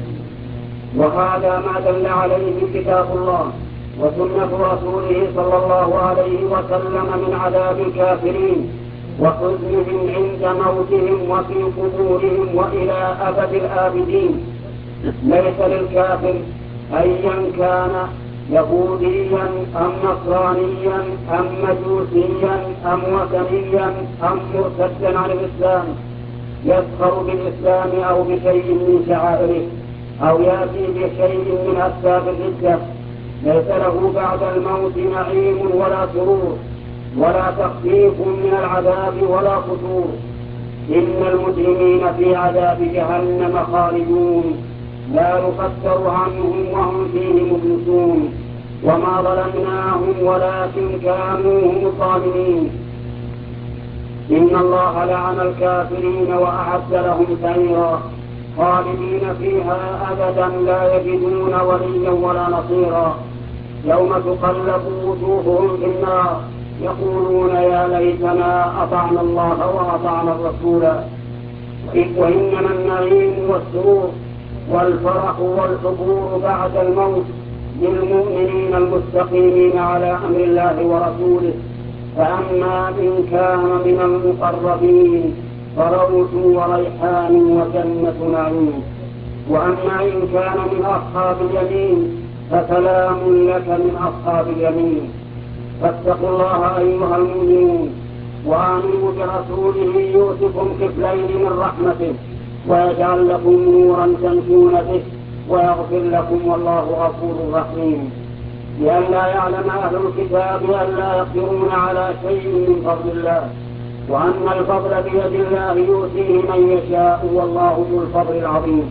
وهذا ما دل عليه كتاب الله وسنة رسوله صلى الله عليه وسلم من عذاب الكافرين وحزنهم عند موتهم وفي قبورهم وإلى أبد الآبدين. ليس للكافر أيا كان يهوديا أم نصرانيا أم مجوسيا أم وثنيا أم مرتدا عن الإسلام يسخر بالإسلام أو بشيء من شعائره أو يأتي بشيء من أسباب الردة، ليس له بعد الموت نعيم ولا سرور ولا تخفيف من العذاب ولا فتور. إن المجرمين في عذاب جهنم خالدون لا يفتر عنهم وهم فيه مبلسون. وما ظلمناهم ولكن كانوا هم الظالمين. إن الله لعن الكافرين وأعد لهم سعيرا خالدين فيها أبدا لا يجدون وليا ولا نصيرا. يوم تقلب وجوههم في النار يقولون يا ليتنا أطعنا الله وأطعنا الرسول. وإنما النعيم والسرور والفرح والحبور بعد الموت للمؤمنين المستقيمين على أمر الله ورسوله. فأما إن كان من المقربين فروح وريحان وجنة نعيم، وأما إن كان من أصحاب اليمين فسلام لك من أصحاب اليمين. فاتقوا الله أيها المؤمنون وآمنوا برسوله يؤتكم كفلين من رحمته ويجعل لكم نورا تمشون به ويغفر لكم والله غفور رحيم. لئلا يعلم أهل الكتاب ألا يقدرون على شيء من فضل الله وأن الفضل بيد الله يؤتيه من يشاء والله ذو الفضل العظيم.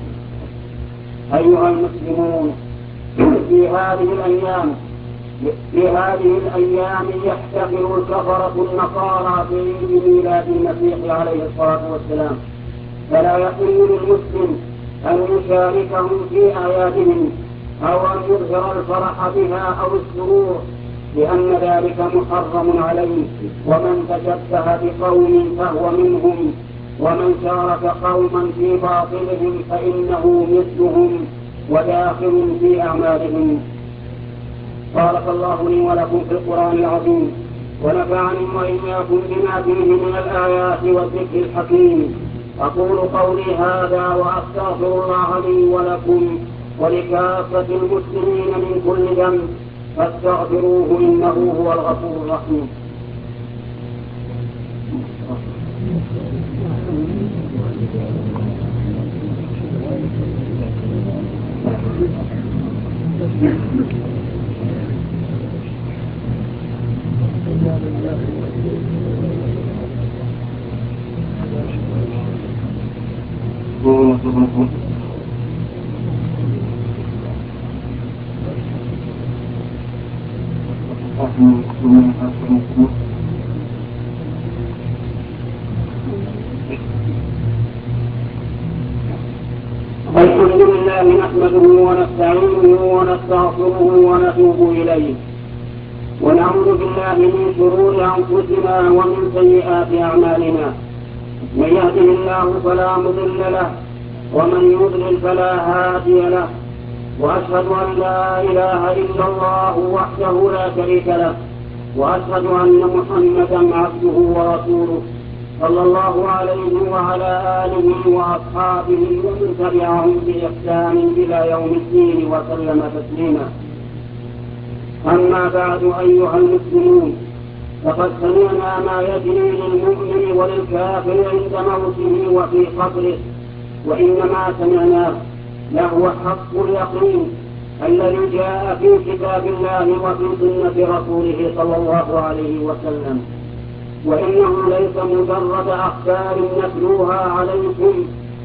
أيها المسلمون في هذه الأيام في هذه الأيام يحتفل الكفرة النصارى بعيد ميلاد المسيح عليه الصلاة والسلام، فلا يحل للمسلم أن يشاركهم في أعيادهم أو أن يظهر الفرح بها أو السرور، لأن ذلك محرم عليه. ومن تشبه بقوم فهو منهم ومن شارك قوما في باطلهم فإنه مثلهم وداخل في أعمالهم. بارك الله لي ولكم في القرآن العظيم ونفعني وإياكم بما فيه من الآيات والذكر الحكيم. أقول قولي هذا وأستغفر الله لي ولكم ولكافة المسلمين من كل ذنب فاستغفروه إنه هو الغفور الرحيم. الحمد لله نحمده ونستعينه ونستغفره ونتوب إليه ونعوذ بالله من شرور أنفسنا ومن سيئات أعمالنا. من يهده الله فلا مضل له ومن يضلل فلا هادي له، وأشهد أن لا إله إلا الله وحده لا شريك له، وأشهد أن محمدا عبده ورسوله صلى الله عليه وعلى آله وأصحابه ومن تبعهم بإحسان إلى يوم الدين وسلم تسليما. أما بعد أيها المسلمون، فقد سمعنا ما يجري للمؤمن وللكافر عند موته وفي قبره، وإنما سمعناه لهو حق اليقين الذي جاء في كتاب الله وفي سنة رسوله صلى الله عليه وسلم، وإنه ليس مجرد أخبار نتلوها عليكم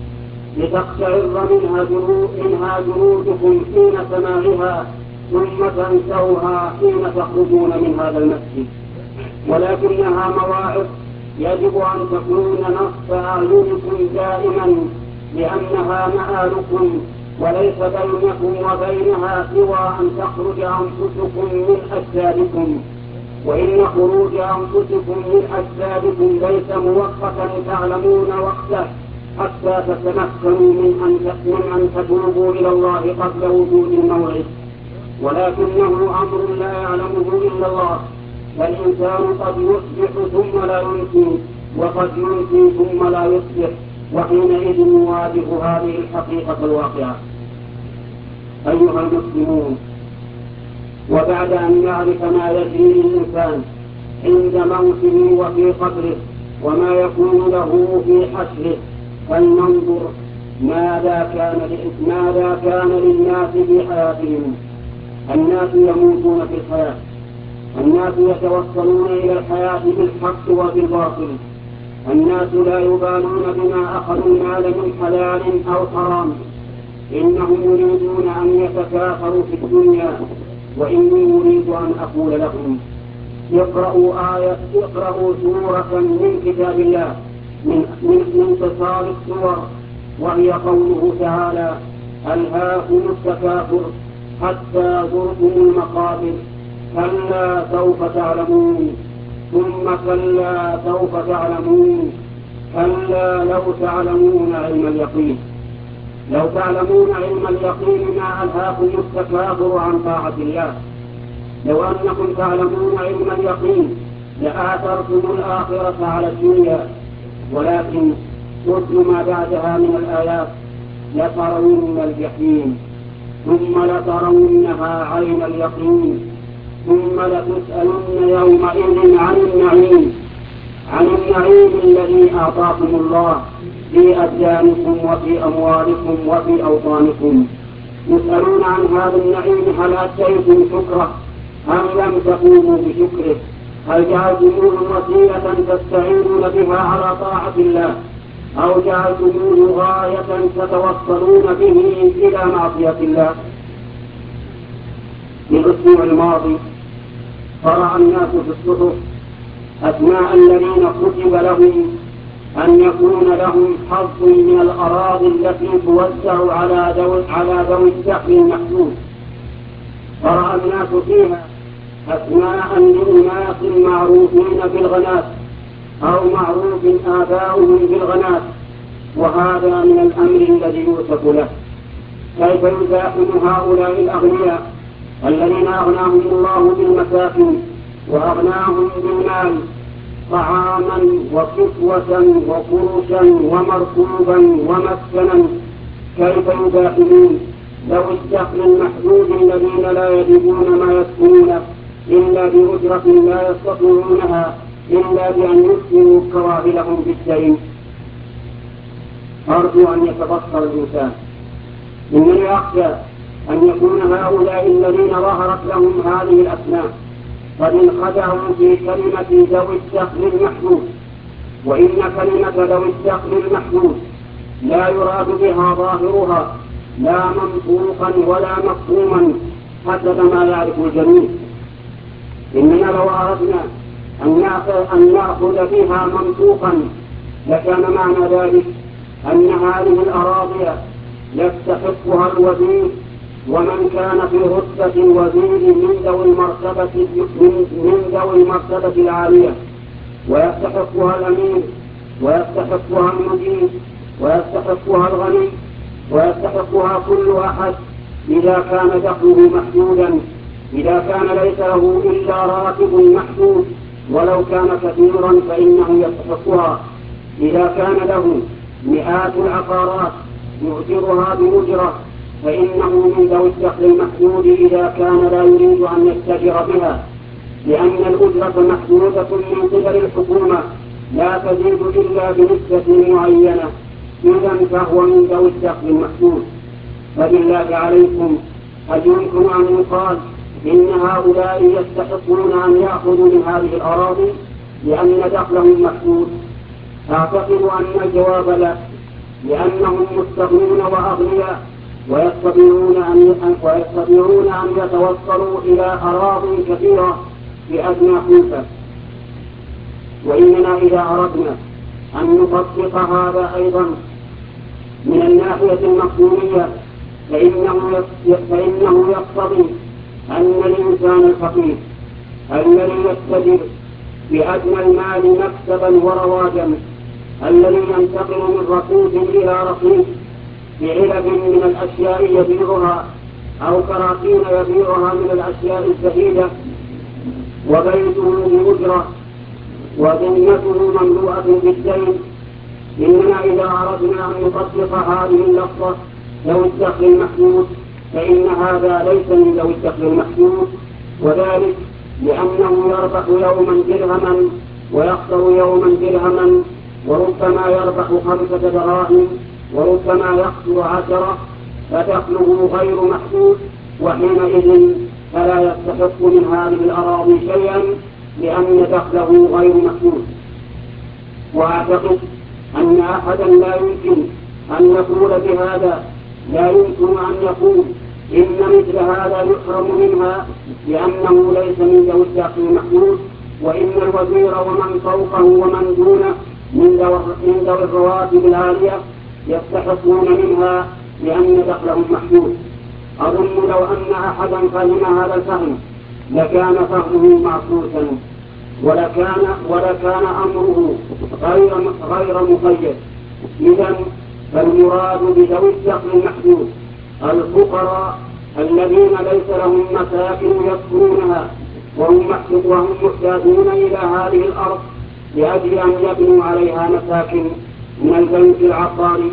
لتقشعر منها جلودكم حين سماعها ثم تنسوها حين تخرجون من هذا المسجد، ولكنها مواعظ يجب أن تكون نصب أعينكم دائما، لأنها مآلكم وليس بينكم وبينها سوى أن تخرج أنفسكم من أجسادكم، وإن خروج أنفسكم من أجسادكم ليس مؤقتا تعلمون وقته حتى تتمكنوا من أن تتوبوا إلى الله قبل وجود الموعد، ولكنه أمر لا يعلمه إلا الله. فالإنسان قد يصبح ثم لا يمسي، وقد يمسي ثم لا يصبح، وحينئذ يواجه هذه الحقيقة الواقعة. أيها المسلمون، وبعد أن نعرف ما يجري للإنسان عند موته وفي قبره وما يكون له في حشره، فلننظر ماذا كان ماذا كان للناس في حياتهم. الناس يموتون في الحياة، الناس يتوصلون إلى الحياة بالحق وبالباطل، الناس لا يبالون بما أخذوا المال من حلال أو حرام، إنهم يريدون أن يتكاثروا في الدنيا. وإني أريد أن أقول لهم اقرأوا آية اقرأوا سورة من كتاب الله من من قصار السور، وهي قوله تعالى: ألهاكم التكاثر حتى زرتم المقابر، كلا سوف تعلمون، ثم كلا سوف تعلمون، كلا لو تعلمون علم اليقين. لو تعلمون علم اليقين ما ألهاكم التكاثر عن طاعة الله. لو أنكم تعلمون علم اليقين لآثرتم الآخرة على الدنيا، ولكن اتل ما بعدها من الآيات: لترون الجحيم ثم لترونها عين اليقين ثم لتسألن يومئذ عن النعيم عن النعيم الذي أعطاكم الله في أبدانكم وفي أموالكم وفي أوطانكم. يسألون عن هذا النعيم: هل أتيتم شكره أم لم تقوموا بشكره؟ هل جعلتموه وسيلة تستعينون بها على طاعة الله، أو جعلتموه غاية تتوصلون به إلى معصية الله؟ في الأسبوع الماضي قرأ الناس في الصحف أسماء الذين كتب لهم أن يكون لهم حظ من الأراضي التي توزع على ذوي على ذوي الدخل المحدود. قرأ الناس فيها أسماء لأناس معروفين بالغناء أو معروف آباؤهم بالغناء، وهذا من الأمر الذي يوصف له. كيف يزاحم هؤلاء الأغنياء الذين أغناهم الله بالمساكين وأغناهم بالمال طعاما وكسوة وفرشا ومركوبا ومسكنا، كيف يداخلون لو الدخل المحدود الذين لا يجدون ما يسكنون إلا بأجرة لا يستطيعونها إلا بأن يسكنوا كراهلهم بالدين. أرجو أن يتبصر الإنسان. إنني أخشى أن يكون هؤلاء الذين ظهرت لهم هذه الأسماء قد انخدعوا في كلمة ذوي الدخل المحدود، وإن كلمة ذوي الدخل المحدود لا يراد بها ظاهرها لا منطوقا ولا مفهوما حسب ما يعرف الجميع. إننا لو أردنا أن نأخذ بها منطوقا لكان معنى ذلك أن هذه الأراضي يستحقها الوزير ومن كان في رتبة الوزير من ذوي المرتبة من ذوي المرتبة العالية، ويستحقها الأمير ويستحقها المدير ويستحقها الغني ويستحقها كل أحد إذا كان دخله محدودا، إذا كان ليس له إلا راتب محدود ولو كان كثيرا فإنه يستحقها، إذا كان له مئات العقارات يؤجرها بأجرة فإنه من ذوي الدخل المحدود إذا كان لا يريد أن يتجر بها، لأن الأجرة محدودة من قبل الحكومة لا تزيد إلا بنسبة معينة، إذا فهو من ذوي الدخل المحدود. فبالله عليكم هل يمكن أن يقال إن هؤلاء يستحقون أن يأخذوا من هذه الأراضي لأن دخلهم محدود؟ أعتقد أن الجواب لا، لأنهم مستغنون وأغنياء ويستطيعون أن ويستطيعون أن يتوصلوا إلى أراضٍ كثيرة بأدنى كلفة. وإننا إذا أردنا أن نطبق هذا أيضا من الناحية المفهومية فإنه فإنه يقتضي أن الإنسان الفقير الذي يستجر بأدنى المال مكسبا ورواجا، الذي ينتقل من رقيق إلى رقيق بعلب من الأشياء يبيعها أو كراكين يبيعها من الأشياء الزهيدة، وبيته بأجرة وذمته مملوءة بالدين. إننا إذا أردنا أن نطبق هذه اللفظة ذوي الدخل المحدود فإن هذا ليس من ذوي الدخل المحدود، وذلك لأنه يربح يوما درهما ويخسر يوما درهما، وربما يربح خمسة دراهم وربما يخسر عشرة، فدخله غير محدود، وحينئذ فلا يستحق من هذه الأراضي شيئا لأن دخله غير محدود. وأعتقد أن أحدا لا يمكن أن يقول بهذا، لا يمكن أن يقول إن مثل هذا يحرم منها لأنه ليس من ذوي الدخل المحدود، وإن الوزير ومن فوقه ومن دونه من ذوي الرواتب العالية يستحقون منها لأن دخلهم محدود. أظن لو أن أحدا فهم هذا الفهم لكان فهمه معكوسا ولكان, ولكان أمره غير, غير مقيد. إذن فالمراد بذوي الدخل المحدود الفقراء الذين ليس لهم مساكن يسكنونها وهم محتاجون إلى هذه الأرض لأجل أن يبنوا عليها مساكن من البنك العقاري،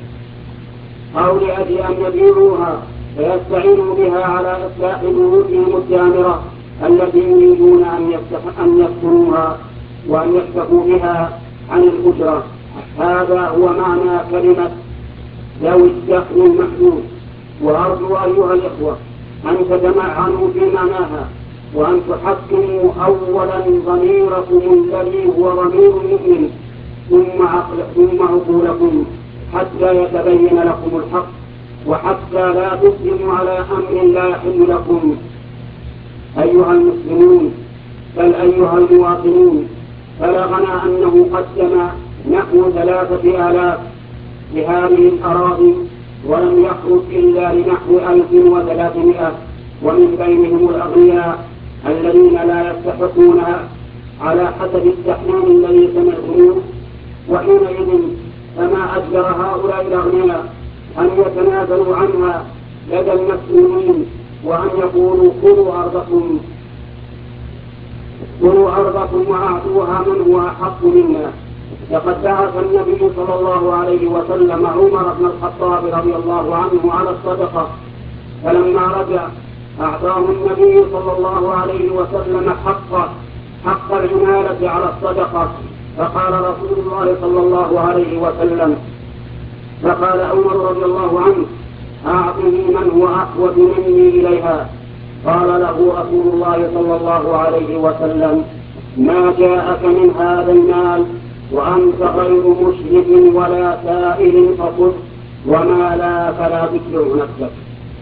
أو لأجل أن يبيعوها فيستعينوا بها على إصلاح بيوتهم الدامرة التي يريدون أن يسكنوها وأن يكتفوا بها عن الأجرة. هذا هو معنى كلمة ذوي الدخل المحدود. وأرجو أيها الإخوة أن تتمعنوا في معناها وأن تحكموا أولا ضميركم الذي هو ضمير المؤمن ثم, ثم عقولكم حتى يتبين لكم الحق، وحتى لا تسلموا على أمر لا يحل لكم. أيها المسلمون بل أيها المواطنون، بلغنا أنه قدم نحو ثلاثة آلاف لهذه الأراضي ولم يخرج إلا لنحو ألف وثلاثمائة، ومن بينهم الأغنياء الذين لا يستحقونها على حسب التحليل الذي سمعتموه. وحينئذ فما أجبر هؤلاء الأغنياء أن يتنازلوا عنها لدى المسؤولين وأن يقولوا خذوا أرضكم. كلوا أرضكم وأعطوها من هو أحق منا. لقد بعث النبي صلى الله عليه وسلم عمر بن الخطاب رضي الله عنه على الصدقة، فلما رجع أعطاه النبي صلى الله عليه وسلم حق حق العمالة على الصدقة، فقال رسول الله صلى الله عليه وسلم فقال عمر رضي الله عنه: أعطه من هو أحوج مني إليها. قال له رسول الله صلى الله عليه وسلم: ما جاءك من هذا المال وأنت غير مشرك ولا سائل فخذ، وما لا فلا تكره نفسك.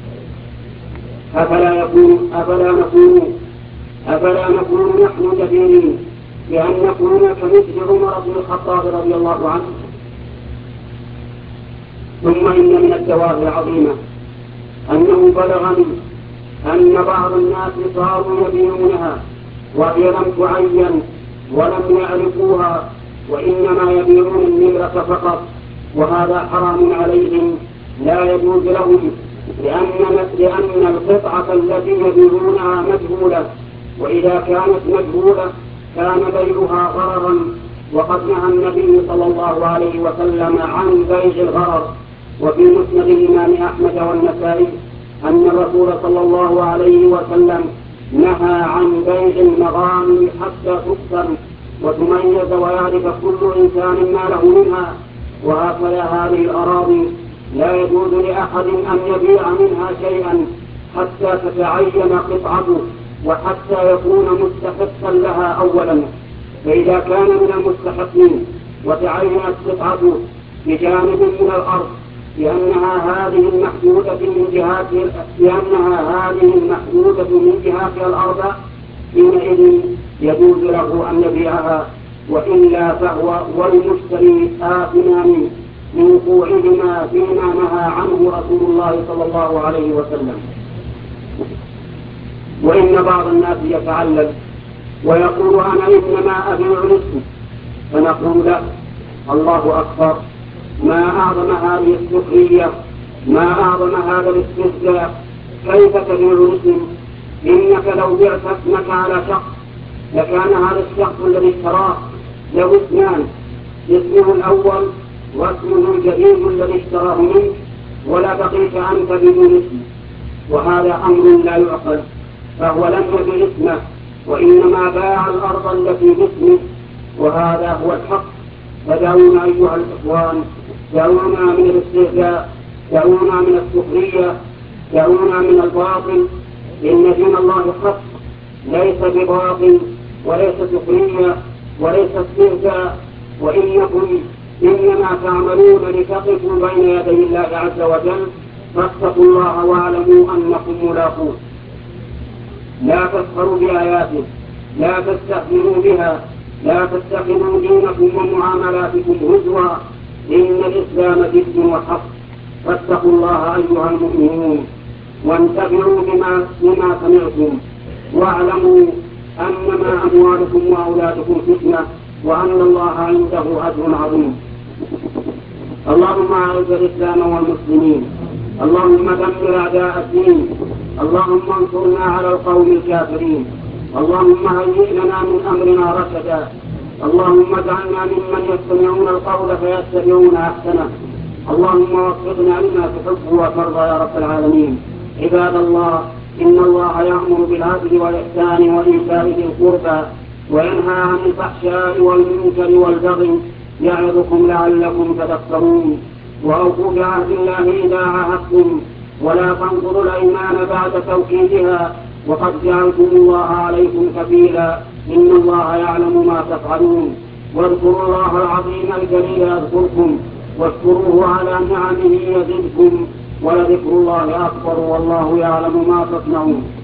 أفلا يكون أفلا نكون أفلا نكون نحن جديرين بأن نكون كمثل عمر بن الخطاب رضي الله عنه؟ ثم إن من الدواء العظيمة أنه بلغني أن بعض الناس صاروا يبيعونها وهي لم تعين ولم يعرفوها، وإنما يبيعون النمرة فقط، وهذا حرام عليهم لا يجوز لهم، لأن, لأن القطعة التي يبيعونها مجهولة، وإذا كانت مجهولة كان بيعها غررا، وقد نهى النبي صلى الله عليه وسلم عن بيع الغرر. وفي مسند الإمام أحمد والنسائي أن الرسول صلى الله عليه وسلم نهى عن بيع المغانم حتى تقسم وتميز ويعرف كل إنسان ما له منها، وهكذا هذه الأراضي لا يجوز لأحد أن يبيع منها شيئا حتى تتعين قطعته وحتى يكون مستحقا لها أولا. فإذا كان من المستحقين وتعينت قطعته بجانب من الأرض لأنها هذه المحدودة من جهات لأنها هذه المحدودة من جهات الأرض، حينئذ يجوز له أن يبيعها، وإلا فهو والمشتري آثمان من وقوعهما فيما نهى عنه رسول الله صلى الله عليه وسلم. وإن بعض الناس يتعلل ويقول: أنا إنما أبيع الاسم، فنقول له: الله أكبر، ما أعظم هذه السخرية، ما أعظم هذا الاستهزاء، كيف تبيع الاسم؟ إنك لو بعت اسمك على شخص لكان هذا الشخص الذي اشتراه له اسمان، اسمه الأول واسمه الجديد الذي اشتراه منك، ولا بقيت أنت بدون اسم، وهذا أمر لا يعقل. فهو لم يبيع اسمه وإنما باع الأرض التي باسمه، وهذا هو الحق. فدعونا أيها الإخوان، دعونا من الاستهزاء، دعونا من السخرية، دعونا من الباطل. إن دين الله حق ليس بباطل وليس سخرية وليس استهزاء، وإنكم إنما تعملون لتقفوا بين يدي الله عز وجل، فاتقوا الله واعلموا أنكم ملاقوه. لا تسخروا بآياته، لا تستهزئوا بها، لا تتخذوا دينكم ومعاملاتكم هزوا، إن الإسلام جد وحق. فاتقوا الله أيها المؤمنون وانتبهوا بما, بما سمعتم، واعلموا أنما أموالكم وأولادكم فتنة، وأن الله عنده أجر عظيم. اللهم أعز الإسلام والمسلمين، اللهم دمر أعداء الدين، اللهم انصرنا على القوم الكافرين، اللهم هيئ لنا من أمرنا رشدا، اللهم اجعلنا ممن يستمعون القول فيتبعون أحسنه، اللهم وفقنا لما تحب وترضى يا رب العالمين. عباد الله، إن الله يأمر بالعدل والإحسان وإيتاء ذي القربى وينهى عن الفحشاء والمنكر والبغي، يعظكم لعلكم تذكرون. وأوفوا بعهد الله إذا عاهدتم، ولا تنقضوا الأيمان بعد توكيدها، وقد جعلتم الله عليكم كفيلا، إن الله يعلم ما تفعلون. واذكروا الله العظيم الجليل يذكركم، واشكروه على نعمه يزدكم، ولذكر الله أكبر، والله يعلم ما تصنعون.